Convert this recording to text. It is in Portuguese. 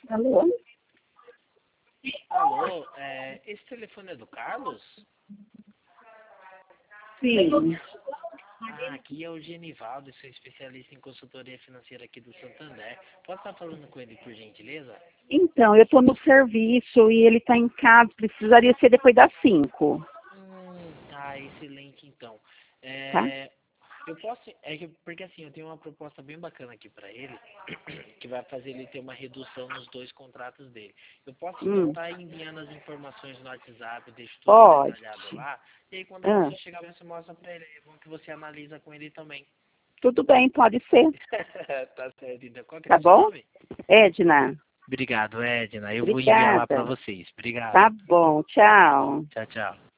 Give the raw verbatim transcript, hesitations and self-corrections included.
Alô? Alô, é, esse telefone é do Carlos? Sim. Ah, aqui é o Genivaldo, sou especialista em consultoria financeira aqui do Santander. Posso estar falando com ele, por gentileza? Então, eu estou no serviço e ele está em casa, precisaria ser depois das cinco, Hum, tá, excelente então. tá? É, eu posso, é que, porque assim, eu tenho uma proposta bem bacana aqui para ele, que vai fazer ele ter uma redução nos dois contratos dele. Eu posso então Hum, estar enviando as informações no WhatsApp, deixo tudo pode. detalhado lá, e aí quando Ah, você chegar você mostra para ele, é bom que você analisa com ele também. tudo bem, pode ser. Tá certo, então. Qual que é Tá o seu bom? nome? Edna, Obrigado, Edna. Eu vou enviar lá para obrigada. vocês. Obrigado. Tá bom, tchau. Tchau, tchau.